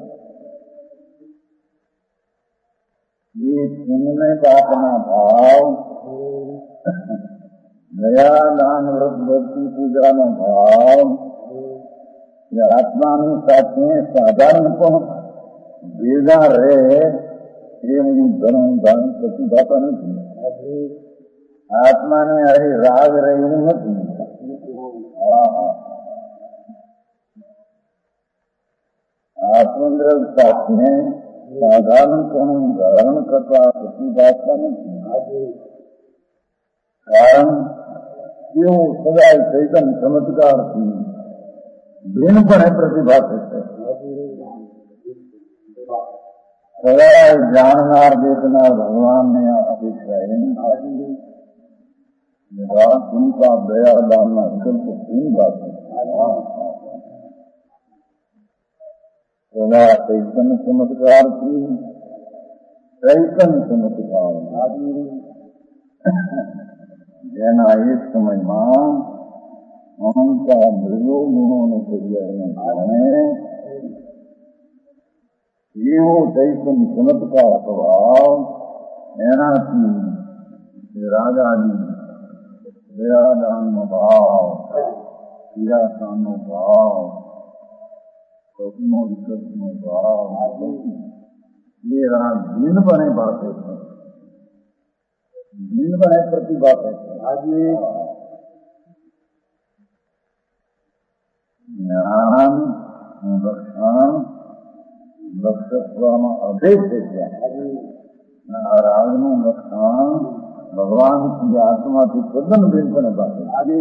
ये चिन्ह बापना भाव दया दान व्रत भक्ति पूजा नो भाव ये आत्मा में साथ साधारण बेगा रहे ये मुझे धर्म दान प्रति भाषा नहीं आत्मा ने अरे राग रही नहीं आत्मेंद्र साथ में साधारण कौन धारण करता प्रति भाषा नहीं कारण क्यों सदा चैतन्य चमत्कार थी भिन्न पर है प्रतिभा से सदा जाननार देखनार भगवान ने अपेक्षा है उनका दया दानना विकल्प तीन बात है सदा चैतन्य चमत्कार थी चैतन्य चमत्कार જેના એક સમયમાં અહંકાર મૃગો ગુણોને કર્યાને કારણે એવો ચૈતન્ય ચમત્કાર સ્વભાવ એનાથી રાજાની દયાદાનનો ભાવ ક્રિયાદાનનો ભાવ પ્રભુનો વિકલ્પનો ભાવ એ રાગ દીનપણે બાતે છે દીનપણે પ્રતિભા છે આજે જ્ઞાન લક્ષણ લક્ષત્વમાં અભેદ છે આ રાગનું લક્ષણ ભગવાન की आत्मा की तद्दन દીનપણે બાતે આજે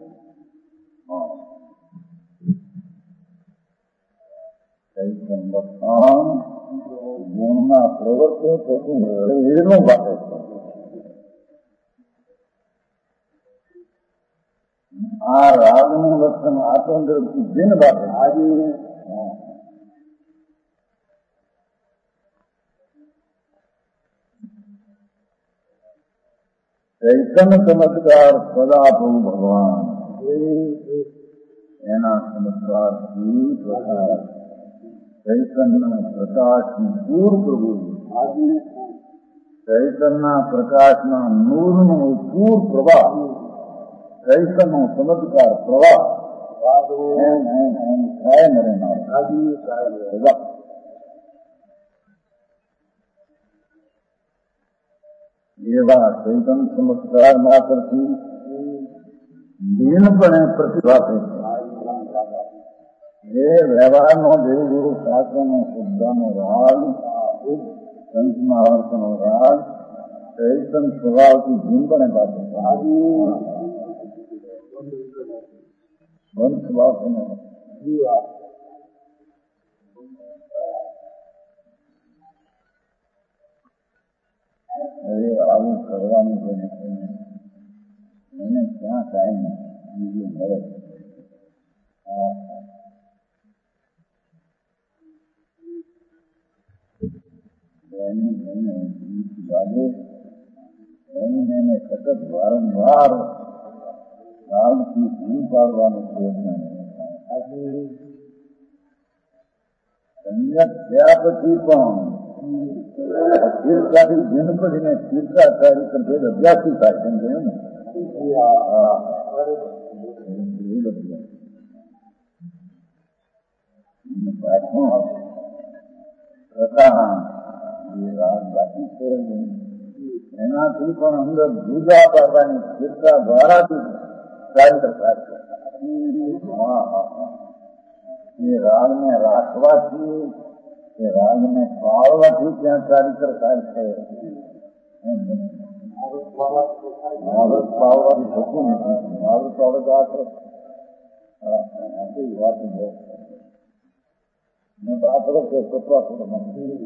ચૈતન્ય લક્ષણ ગુણના પ્રવર્તે તો એનું બાતે છે આ રાગનું લક્ષણ આત્મદ્ર की दिन बात है आज चैतन्य चमत्कार सदा प्रभु भगवान एना चमत्कार की प्रकाश चैतन्य प्रकाश की दूर प्रभु चैतन्य प्रकाश ना नूर नो पूर प्रभा चैतन्य चमत्कार प्रवाह ये बात चैतन्य चमत्कार मात्र की दीनपणे प्रतिभा है ये व्यवहार नो देव गुरु शास्त्र नो शुद्ध नो राग संत महावर्त नो राग चैतन्य स्वभाव की दीनपणे बात है स्वभाव હવે આવું કરવાનું બને એને ક્યાં ટાઈમ બીજું મળે. લાગે એની એને સતત વારંવાર રાગથી પૂરું પાડવાનો પ્રયત્ન સંયત થયા પછી પણ સ્થિરતાથી જન્મજીને સ્થિરતા તારીખ ભેદ અભ્યાસી થાય એમ કહ્યું ને. પાછું પ્રથા એ રાગ બાકી છે એનાથી પણ અંદર જુદા પાડવાની સ્થિરતા દ્વારાથી ચારિત્ર થાય છે. એ રાગને રાખવાથી એ રાગને પાળવાથી ત્યાં ચારિત્ર થાય છે. આવૃત પાળવાથી થતું નથી. આવૃત આવડત આખી વાત પાત્રો કે કપડા નથી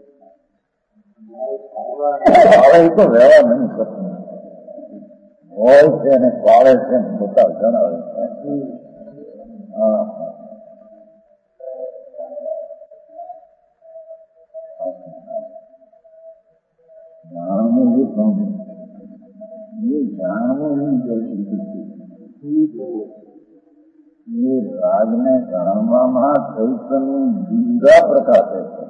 પાળે તો રહેવા નહીં કરતું હોય છે અને પાળે છે બધા જણાવે છે. હા જાણવું એ સમજવું એ જાણવું નહીં જોઈ એ રાગને જાણવામાં ચૈતન્ય જુદા પ્રકાશે છે.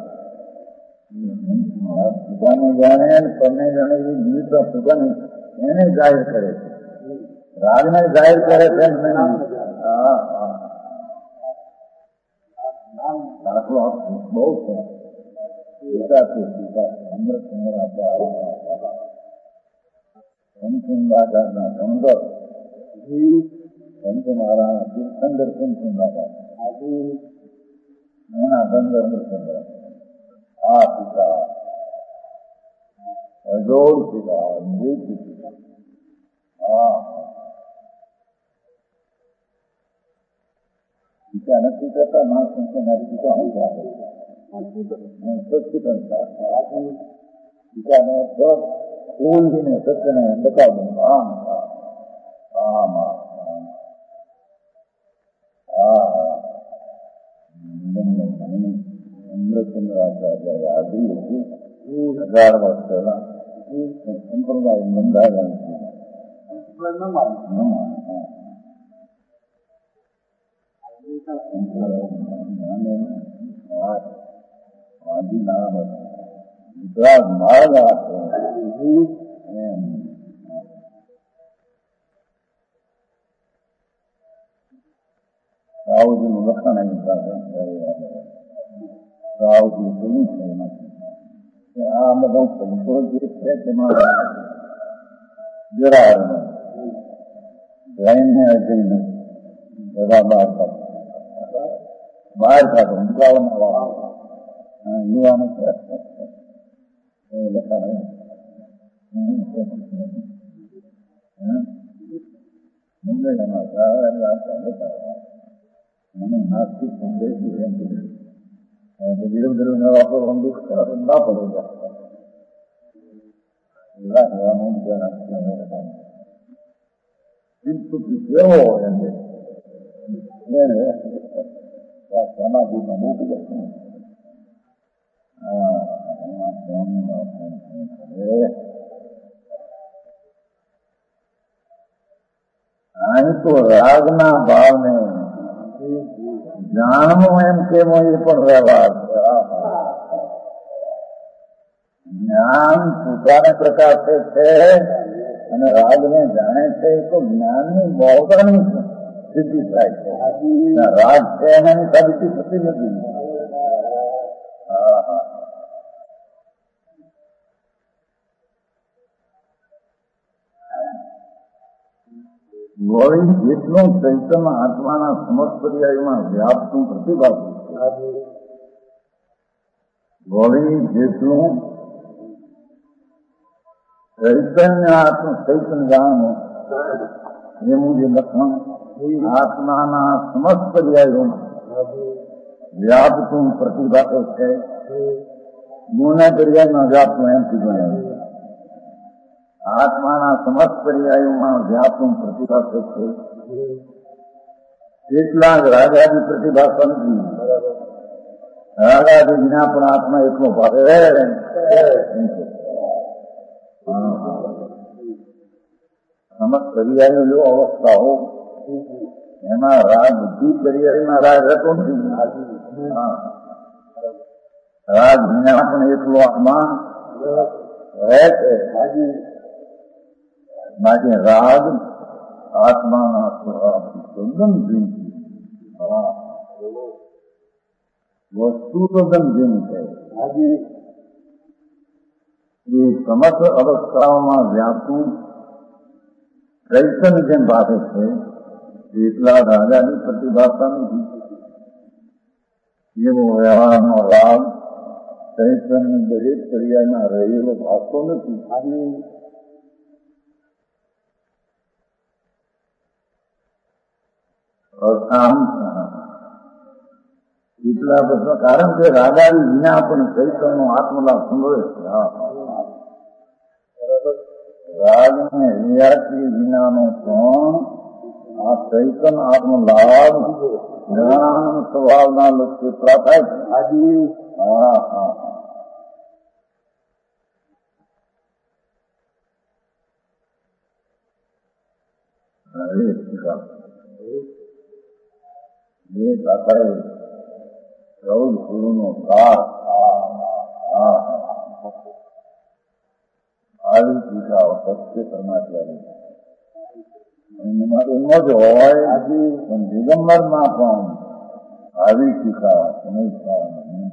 પોતાને જાણે તમને જાણે એ જીવતા પોતાને એને જાહેર કરે છે. રાગને જાહેર કરે છે. હા હા દાખલો બહુ છે. પિતા છે પિતા અમૃત સંતુંદાદાના સંદર સંતનારાયણ તીર્થંકર સંતુંદાદા એના સંદર અમૃતચંદ્ર આ પિતા અજોડ પિતા અદ્વૈત પિતા. હા પિતા નથી કરતા માણસ મારી પિતા હું ચાલે પિતાને ઓળખીને સત્યને બતાવું. આમ આમ અમૃતચંદ્રાચાર્ય હાજરી હતી હજાર વર્ષ પહેલા સંપ્રદાય બંધારણ ગુજરાત માર્ગ આપે રાવજીનું લખણ એની પાસે રાવજી બોલી છે એમાંથી આ બધા પૈસો જે છે તેમાં જરા જઈને અજયને બધા બહાર કાઢો બહાર કાઢો નીકળવાના વાળા યુવાનો લખાણ મને નાસ્તિક સંદેશી એમ વિરોધ વિરોધ ન વાપરવાનું દુઃખ ના પડે કેવો એમ સમાધિમાં મૂકી દે. અહીં તો રાગના ભાવને જાણવું એમ કેવો એ પણ વ્યવહાર છે. જ્ઞાન પોતાને પ્રકાશે છે અને રાગને જાણે છે એ તો જ્ઞાનની બહોળાની સિદ્ધિ થાય છે. રાગ છે એની સાબિતી થતી નથી. હા હા ગોવિંદ જેટલું ચૈતન્ય આત્માના સમસ્ત પર્યાયમાં વ્યાપતું પ્રતિભાતું છે. ગોવિંદ જેટલું ચૈતન્ય આત્મ ચૈતન્ય જાણવું એનું જે લક્ષણ આત્માના સમસ્ત પર્યાયોમાં વ્યાપતું પ્રતિભાતો છે ગુના પર્યાયમાં વ્યાપતું એમથી ગણાય આત્માના સમસ્ત પર્યાયોમાં વ્યાપતું પ્રતિભાતો છે એટલા જ રાજાની પ્રતિભા નથી રાજાથી વિના પણ આત્મા એટલો ભાવે સમસ્ત પર્યાયો જો અવસ્થાઓ એમાં રાગ બુદ્ધિ પર્યાયમાં રાગ રહેતો નથી રાગ વિના પણ એટલો આત્મા રહે છે માટે રાગ આત્માના તદ્દન ભિન્ન વસ્તુ તદ્દન ભિન્ન છે એ સમસ્ત અવસ્થાઓમાં વ્યાપતું ચૈતન્ય જેમ ભાવે છે એટલા રાજાની પ્રતિભાતા નથી એવો વ્યવહારનો રાગ ચૈતન્ય દરેક પર્યાયમાં રહેલો ભાગતો નથી એટલા બધા કારણ કે રાજાની વિના પણ ચૈતન્યનો આત્મલાભ સંભવે છે રાગને રિયાથી વિનાનો પણ આ ચૈતન આત્મલાભ જ્ઞાન સ્વભાવના લક્ષ્ય પ્રાપ્ત થાય છે હાજી હા હા એ દાતાએ ચૌદ ગુરુનો સાર આવી ટીકાઓ સત્ય પરમાત્મા એમાં જ હોય પણ દિગંબરમાં પણ આવી ટીકા સમય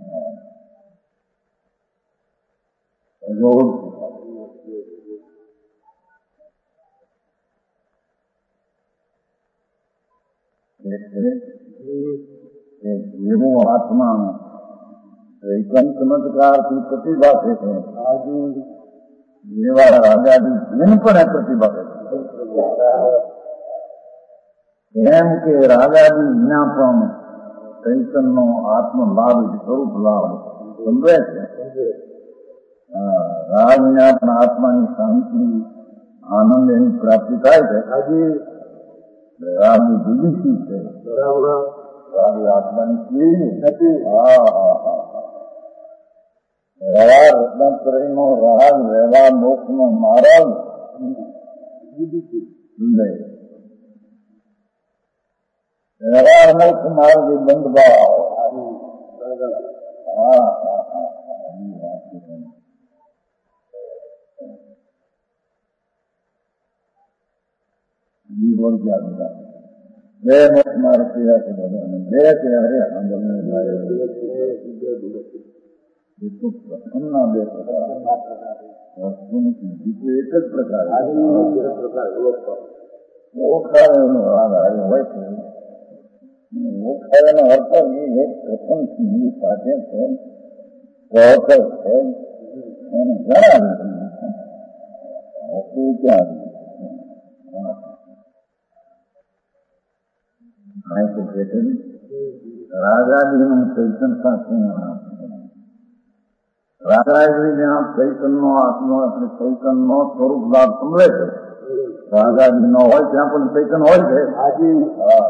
જેવો આત્મા એકમ ચમત્કારથી પ્રતિભાષે છે જેવા રાજાની જીન પણ પ્રતિભા એમ કે રાજાની વિના પણ ચૈતનનો આત્મલાભ સ્વરૂપ લાભ સમજે છે રાજ વિના પણ આત્માની શાંતિ આનંદ એની પ્રાપ્તિ થાય છે રાજની જુદી ચીજ છે રાજ આત્માની ચીજ નથી હા હા હા રવા રત્નાત્રયનો રાગ વ્યવહાર મોક્ષનો માર્ગ વ્યવહાર મોક્ષ માર્ગ એ બંધ ભાવ હા હા હા જીવન ક્યાં બધા બે મોક્ષ માર્ગ થયા છે બધા બે ત્યારે આંદોલન પ્રસન્નના બે પ્રકાર વસ્તુની સિદ્ધિ એક જ પ્રકાર ઓળખાયેલો રાગ આવ્યો હોય છે ઓળખાયેલો અર્થ એ એક પ્રસન્ન સિદ્ધિ સાથે છે સહકર છે એને ઘણા વસ્તુ ક્યાં રાજાજીનું ચૈતન સાથે રાજાજી જ્યાં ચૈતનનો આત્મો એટલે ચૈતનનો સ્વરૂપ લાભ સમજે છે રાજાજી નો હોય ત્યાં પણ ચૈતન હોય છે હાજી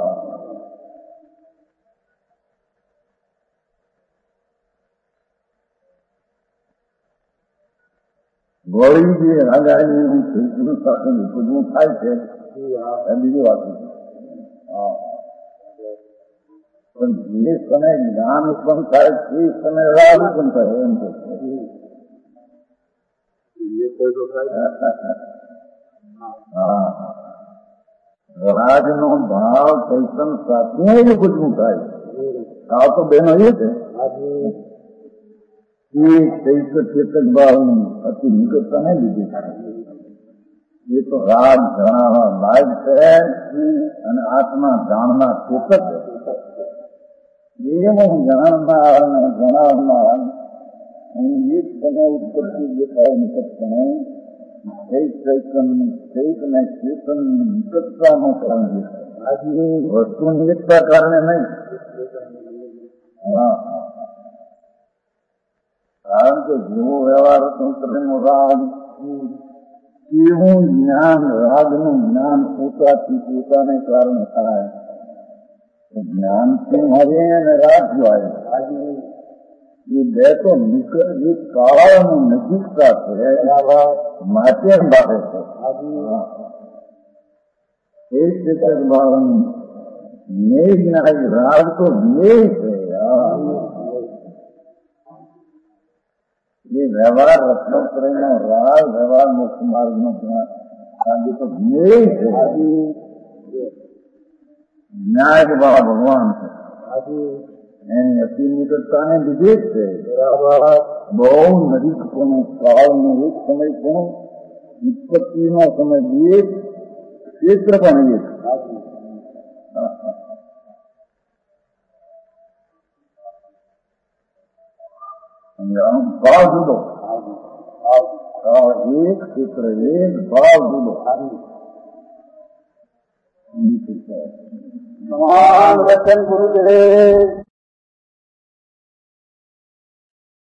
વળી જે રાજાજીનું ચૈતન સાથે નિપુજવું થાય છે એ બીજી વાત છે પણ જે સમય જ્ઞાન ઉત્પન્ન થાય તે સમય રાગ ઉત્પન્ન થાય એમ કે રાજનો ભાવ ચૈતન સાથે જ ગુજવું થાય આ તો બેનો એ છે એ ચૈત ચેતક ભાવ અતિ નિકટતા નહીં લીધી એ તો રાગ જણાવવા લાયક છે અને આત્મા જાણના ચેતક છે એવું જાણનાર અને જણાવનાર એક સમય ઉત્પત્તિ દેખાય નિકટપણે એક ચૈતન ચૈત ને ચેતન નિકટતાનો કારણ દેખાય વસ્તુની એકતા કારણે નહીં હા કારણ કે જેવો વ્યવહાર સંસ્કૃતિનો રાગ એવું જ્ઞાન રાગનું જ્ઞાન પોતાથી પોતાને કારણે થાય જ્ઞાનથી હવે અને રાગ જાય એ બે તો એક કાળાનું નજીકતા છે માટે બાબે છે એ ચેતક ભાવન મેઘના રાગ તો ધ્યેય છે ये व्यवहार रत्नोत्तरનો રાગ વ્યવહાર મોક્ષ માર્ગનો આજે તો ધ્યેય છે ન્યાય બાબા ભગવાન છે એની અતિ નિકટતાને લીધે જ છે બહુ નજીક પણ કાળનો એક સમય પણ ઉત્પત્તિનો સમય એક ક્ષેત્ર પણ એક ભાવ જુદો એક ક્ષેત્ર એક ભાવ જુદો મહાન વચન ગુરુદેવ